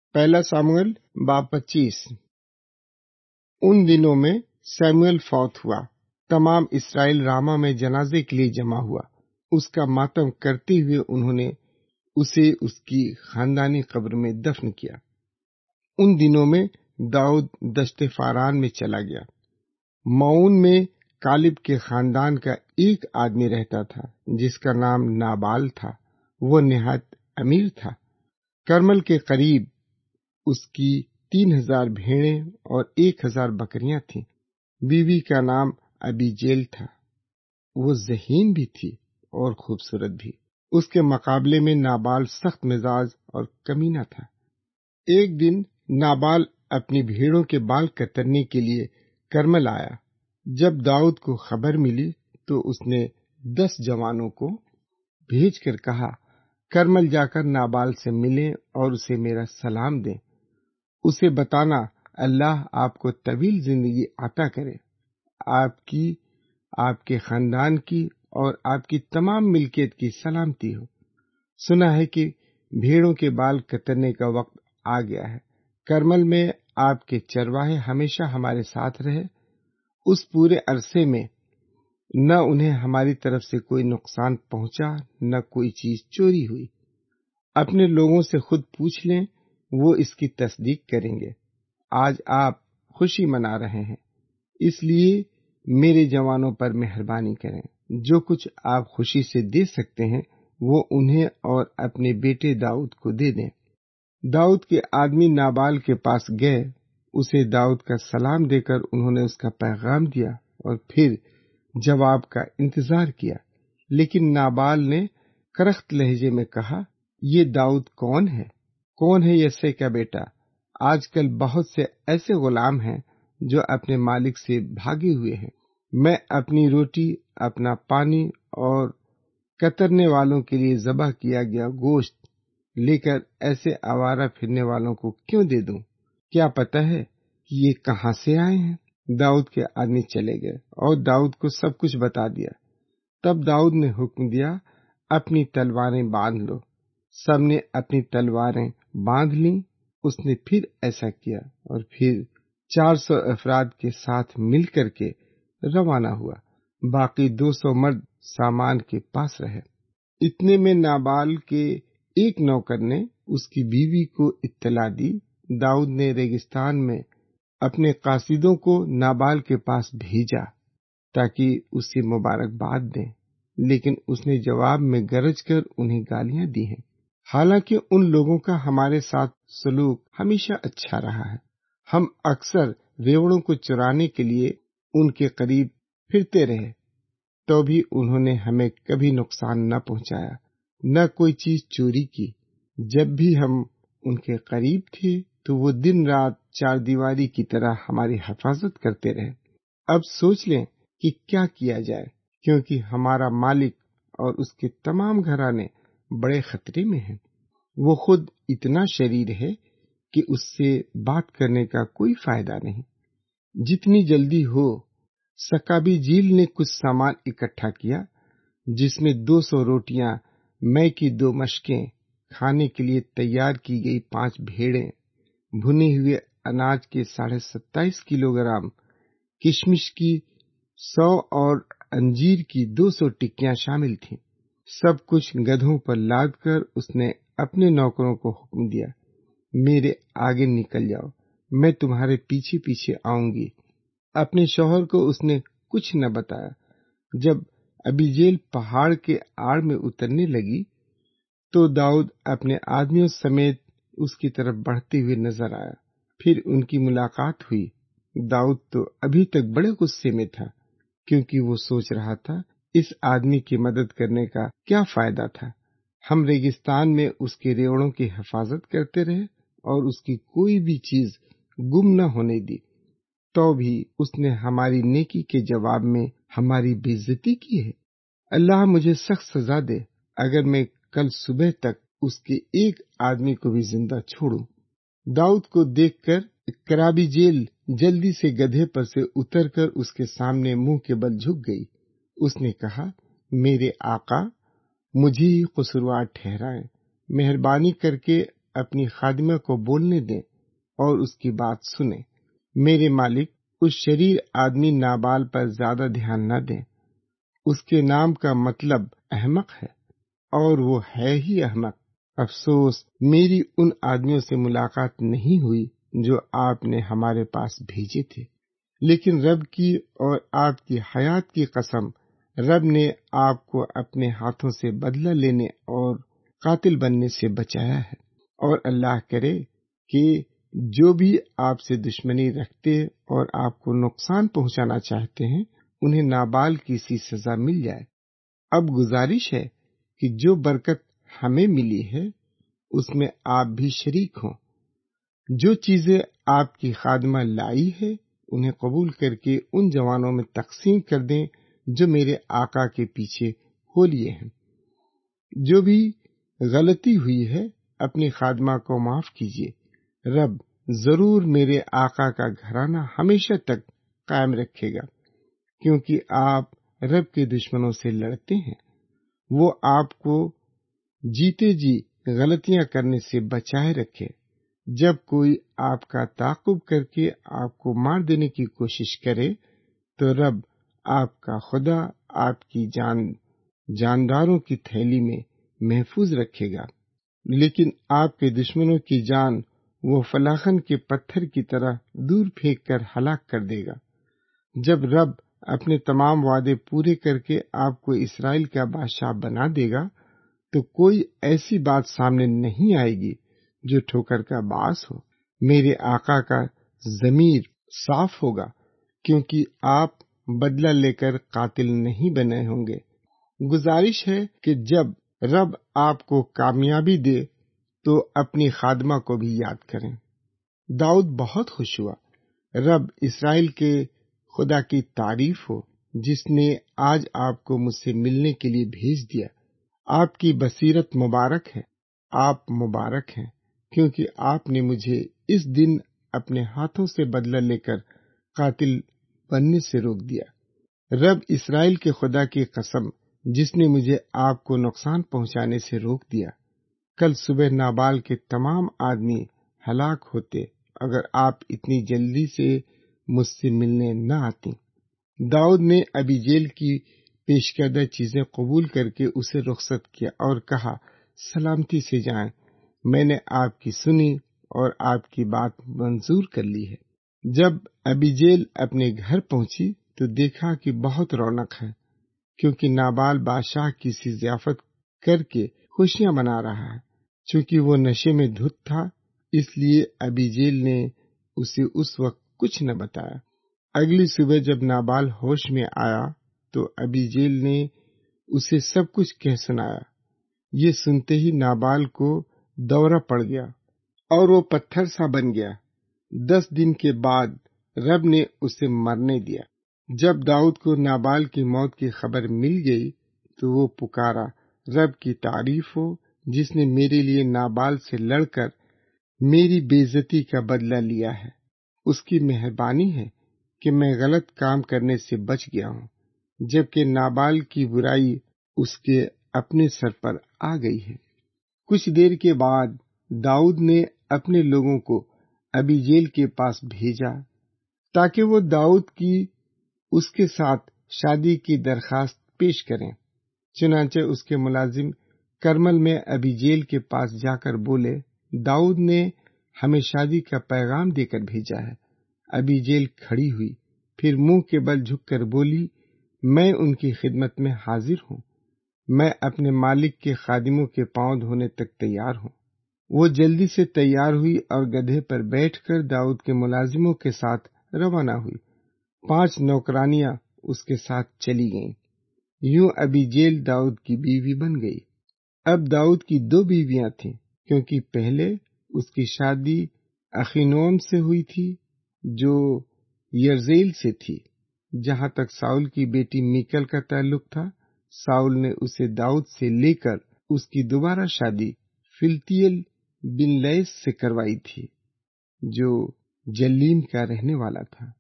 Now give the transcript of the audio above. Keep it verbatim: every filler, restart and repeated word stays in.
پہلا ساموئیل باب پچیس۔ ان دنوں میں سیموئیل فوت ہوا، تمام اسرائیل راما میں جنازے کے لیے جمع ہوا۔ اس کا ماتم کرتے ہوئے انہوں نے اسے اس کی خاندانی قبر میں دفن کیا۔ ان دنوں میں داؤد دشت فاران میں چلا گیا۔ معون میں کالب کے خاندان کا ایک آدمی رہتا تھا جس کا نام نابال تھا، وہ نہایت امیر تھا۔ کرمل کے قریب اس کی تین ہزار بھیڑیں اور ایک ہزار بکریاں تھیں۔ بیوی کا نام ابی جیل تھا، وہ ذہین بھی تھی اور خوبصورت بھی۔ اس کے مقابلے میں نابال سخت مزاج اور کمینہ تھا۔ ایک دن نابال اپنی بھیڑوں کے بال کترنے کے لیے کرمل آیا۔ جب داؤد کو خبر ملی تو اس نے دس جوانوں کو بھیج کر کہا، کرمل جا کر نابال سے ملیں اور اسے میرا سلام دیں۔ اسے بتانا اللہ آپ کو طویل زندگی عطا کرے، آپ کی، آپ کے خاندان کی اور آپ کی تمام ملکیت کی سلامتی ہو۔ سنا ہے کہ بھیڑوں کے بال کترنے کا وقت آ گیا ہے۔ کرمل میں آپ کے چرواہے ہمیشہ ہمارے ساتھ رہے۔ اس پورے عرصے میں نہ انہیں ہماری طرف سے کوئی نقصان پہنچا، نہ کوئی چیز چوری ہوئی۔ اپنے لوگوں سے خود پوچھ لیں، وہ اس کی تصدیق کریں گے۔ آج آپ خوشی منا رہے ہیں، اس لیے میرے جوانوں پر مہربانی کریں۔ جو کچھ آپ خوشی سے دے سکتے ہیں وہ انہیں اور اپنے بیٹے داؤد کو دے دیں۔ داؤد کے آدمی نابال کے پاس گئے، اسے داؤد کا سلام دے کر انہوں نے اس کا پیغام دیا اور پھر جواب کا انتظار کیا۔ لیکن نابال نے کرخت لہجے میں کہا، یہ داؤد کون ہے؟ کون ہے یسے کا بیٹا؟ آج کل بہت سے ایسے غلام ہیں جو اپنے مالک سے بھاگے ہوئے ہیں۔ میں اپنی روٹی، اپنا پانی اور کترنے والوں کے لیے ذبح کیا گیا گوشت لے کر ایسے آوارہ پھرنے والوں کو کیوں دے دوں؟ کیا پتہ ہے کہ یہ کہاں سے آئے ہیں؟ داؤد کے آدمی چلے گئے اور داؤد کو سب کچھ بتا دیا۔ تب داؤد نے حکم دیا، اپنی تلواریں باندھ لو۔ سب نے اپنی تلواریں باندھ لیں۔ اس نے پھر ایسا کیا اور پھر چار سو افراد کے ساتھ مل کر کے روانہ ہوا۔ باقی دو سو مرد سامان کے پاس رہے۔ اتنے میں نابال کے ایک نوکر نے اس کی بیوی کو اطلاع دی۔ داؤد نے ریگستان میں اپنے قاصدوں کو نابال کے پاس بھیجا تاکہ اسے مبارکباد دیں، لیکن اس نے جواب میں گرج کر انہیں گالیاں دی ہیں۔ حالانکہ ان لوگوں کا ہمارے ساتھ سلوک ہمیشہ اچھا رہا ہے۔ ہم اکثر ریوڑوں کو چرانے کے لیے ان کے قریب پھرتے رہے، تو بھی انہوں نے ہمیں کبھی نقصان نہ پہنچایا، نہ کوئی چیز چوری کی۔ جب بھی ہم ان کے قریب تھے تو وہ دن رات چار دیواری کی طرح ہماری حفاظت کرتے رہے۔ اب سوچ لیں کہ کیا کیا جائے، کیونکہ ہمارا مالک اور اس کے تمام گھرانے بڑے خطرے میں ہیں۔ وہ خود اتنا شریر ہے کہ اس سے بات کرنے کا کوئی فائدہ نہیں۔ جتنی جلدی ہو۔ سکابی جیل نے کچھ سامان اکٹھا کیا، جس میں دو سو روٹیاں، مے کی دو مشکیں، کھانے کے لیے تیار کی گئی پانچ بھیڑیں، بھنے ہوئے اناج کے ساڑھے ستائیس کلو گرام، کشمش کی سو اور انجیر کی دو سو ٹکیاں شامل تھیں۔ سب کچھ گدھوں پر لاد کر اس نے اپنے نوکروں کو حکم دیا، میرے آگے نکل جاؤ، میں تمہارے پیچھے پیچھے آؤں گی۔ اپنے شوہر کو اس نے کچھ نہ بتایا۔ جب ابیجیل پہاڑ کے آڑ میں اترنے لگی تو داؤد اپنے آدمیوں سمیت اس کی طرف بڑھتے ہوئے نظر آیا۔ پھر ان کی ملاقات ہوئی۔ داؤد تو ابھی تک بڑے غصے میں تھا، کیونکہ وہ سوچ رہا تھا اس آدمی کی مدد کرنے کا کیا فائدہ تھا۔ ہم ریگستان میں اس کے ریوڑوں کی حفاظت کرتے رہے اور اس کی کوئی بھی چیز گم نہ ہونے دی، تو بھی اس نے ہماری نیکی کے جواب میں ہماری بے عزتی کی ہے۔ اللہ مجھے سخت سزا دے اگر میں کل صبح تک اس کے ایک آدمی کو بھی زندہ چھوڑوں۔ داؤد کو دیکھ کر کرابی جیل جلدی سے گدھے پر سے اتر کر اس کے سامنے منہ کے بل جھک گئی۔ اس نے کہا، میرے آقا، مجھے ہی قصوروار ٹھہرائیں، مہربانی کر کے اپنی خادمہ کو بولنے دیں اور اس کی بات سنیں۔ میرے مالک اس شریر آدمی نابال پر زیادہ دھیان نہ دیں۔ اس کے نام کا مطلب احمق ہے، اور وہ ہے ہی احمق۔ افسوس میری ان آدمیوں سے ملاقات نہیں ہوئی جو آپ نے ہمارے پاس بھیجے تھے، لیکن رب کی اور آپ کی حیات کی قسم، رب نے آپ کو اپنے ہاتھوں سے بدلہ لینے اور قاتل بننے سے بچایا ہے۔ اور اللہ کرے کہ جو بھی آپ سے دشمنی رکھتے اور آپ کو نقصان پہنچانا چاہتے ہیں، انہیں نابال کی سی سزا مل جائے۔ اب گزارش ہے کہ جو برکت ہمیں ملی ہے اس میں آپ بھی شریک ہوں۔ جو چیزیں آپ کی خادمہ لائی ہے انہیں قبول کر کے ان جوانوں میں تقسیم کر دیں جو میرے آقا کے پیچھے ہو لیے ہیں۔ جو بھی غلطی ہوئی ہے اپنی خادمہ کو معاف کیجیے۔ رب ضرور میرے آقا کا گھرانہ ہمیشہ تک قائم رکھے گا، کیونکہ آپ رب کے دشمنوں سے لڑتے ہیں۔ وہ آپ کو جیتے جی غلطیاں کرنے سے بچائے رکھے۔ جب کوئی آپ کا تعاقب کر کے آپ کو مار دینے کی کوشش کرے تو رب آپ کا خدا آپ کی جان جانداروں کی تھیلی میں محفوظ رکھے گا، لیکن آپ کے دشمنوں کی جان وہ فلاخن کے پتھر کی طرح دور پھینک کر ہلاک کر دے گا۔ جب رب اپنے تمام وعدے پورے کر کے آپ کو اسرائیل کا بادشاہ بنا دے گا تو کوئی ایسی بات سامنے نہیں آئے گی جو ٹھوکر کا باعث ہو۔ میرے آقا کا ضمیر صاف ہوگا، کیونکہ آپ بدلہ لے کر قاتل نہیں بنے ہوں گے۔ گزارش ہے کہ جب رب آپ کو کامیابی دے تو اپنی خادمہ کو بھی یاد کریں۔ داؤد بہت خوش ہوا۔ رب اسرائیل کے خدا کی تعریف ہو، جس نے آج آپ کو مجھ سے ملنے کے لیے بھیج دیا۔ آپ کی بصیرت مبارک ہے، آپ مبارک ہیں، کیونکہ آپ نے مجھے اس دن اپنے ہاتھوں سے بدلہ لے کر قاتل بننے سے روک دیا۔ رب اسرائیل کے خدا کی قسم، جس نے مجھے آپ کو نقصان پہنچانے سے روک دیا، کل صبح نابال کے تمام آدمی ہلاک ہوتے اگر آپ اتنی جلدی سے مجھ سے ملنے نہ آتی۔ داؤد نے ابیجیل کی پیش کردہ چیزیں قبول کر کے اسے رخصت کیا اور کہا، سلامتی سے جائیں، میں نے آپ کی سنی اور آپ کی بات منظور کر لی ہے۔ جب ابیجیل اپنے گھر پہنچی تو دیکھا کہ بہت رونق ہے، کیونکہ نابال بادشاہ کی سی ضیافت کر کے خوشیاں منا رہا ہے۔ چونکہ وہ نشے میں دھت تھا، اس لیے ابیجیل نے اسے اس وقت کچھ نہ بتایا۔ اگلی صبح جب نابال ہوش میں آیا تو ابیجیل نے اسے سب کچھ کہہ سنایا۔ یہ سنتے ہی نابال کو دورہ پڑ گیا اور وہ پتھر سا بن گیا۔ دس دن کے بعد رب نے اسے مرنے دیا۔ جب داؤد کو نابال کی موت کی خبر مل گئی تو وہ پکارا، رب کی تعریف ہو، جس نے میرے لیے نابال سے لڑ کر میری بے عزتی کا بدلہ لیا ہے۔ اس کی مہربانی ہے کہ میں غلط کام کرنے سے بچ گیا ہوں، جبکہ نابال کی برائی اس کے اپنے سر پر آ گئی ہے۔ کچھ دیر کے بعد داؤد نے اپنے لوگوں کو ابیجیل کے پاس بھیجا تاکہ وہ داؤد کی اس کے ساتھ شادی کی درخواست پیش کریں۔ چنانچہ اس کے ملازم کرمل میں ابیجیل کے پاس جا کر بولے، داؤد نے ہمیں شادی کا پیغام دے کر بھیجا ہے۔ ابیجیل کھڑی ہوئی، پھر منہ کے بل جھک کر بولی، میں ان کی خدمت میں حاضر ہوں، میں اپنے مالک کے خادموں کے پاؤں دھونے تک تیار ہوں۔ وہ جلدی سے تیار ہوئی اور گدھے پر بیٹھ کر داؤد کے ملازموں کے ساتھ روانہ ہوئی۔ پانچ نوکرانیاں اس کے ساتھ چلی گئیں۔ یوں ابیجیل داؤد کی بیوی بن گئی۔ اب داؤد کی دو بیویاں تھیں، کیونکہ پہلے اس کی شادی اخینوم سے ہوئی تھی جو یرزیل سے تھی۔ جہاں تک ساؤل کی بیٹی میکل کا تعلق تھا، ساؤل نے اسے داؤد سے لے کر اس کی دوبارہ شادی فلتیل بن لیس سے کروائی تھی جو جلیم کا رہنے والا تھا۔